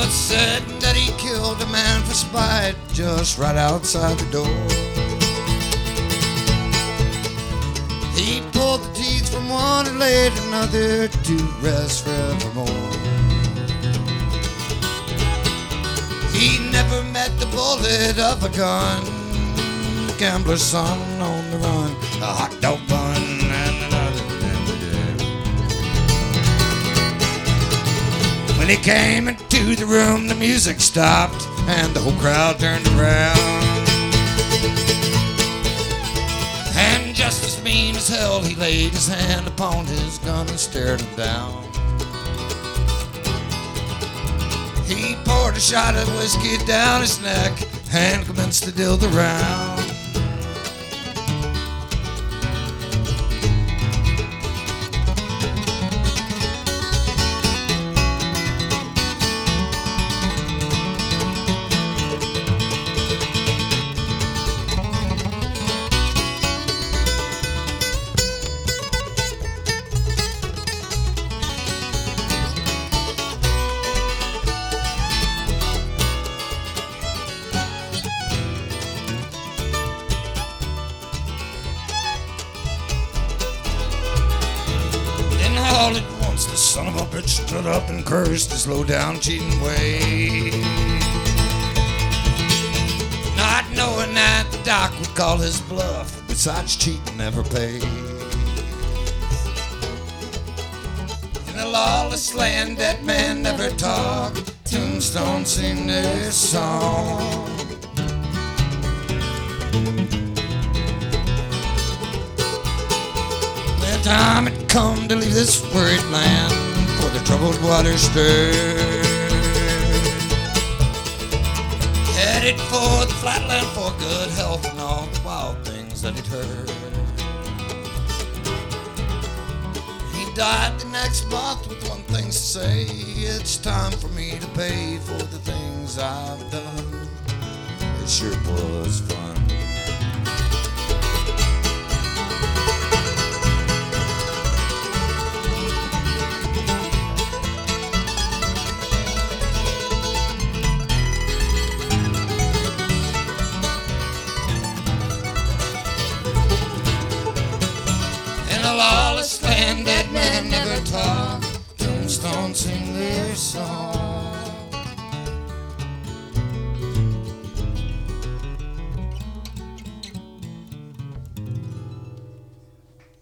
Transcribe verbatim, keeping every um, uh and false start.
It's said that he killed a man for spite just right outside the door. He pulled the teeth from one and laid another to rest forevermore. He never met the bullet of a gun, gambler's son on the run, a hot dog bun and another. When he came into the room, the music stopped and the whole crowd turned around. And just as mean as hell, he laid his hand upon his gun and stared him down. He poured a shot of whiskey down his neck and commenced to deal the round. All at once, the son of a bitch stood up and cursed his low-down cheating way, not knowing that the doc would call his bluff. Besides, cheating never pays. In a lawless land, that man never talk. Tombstone sing this song. The time had come to leave this worried land, for the troubled waters stirred, headed for the flatland for good health and all the wild things that he'd heard. He died the next month with one thing to say: it's time for me to pay for the things I've done. It sure was fun. In a lawless land, that man never talk. Tombstone sing their song.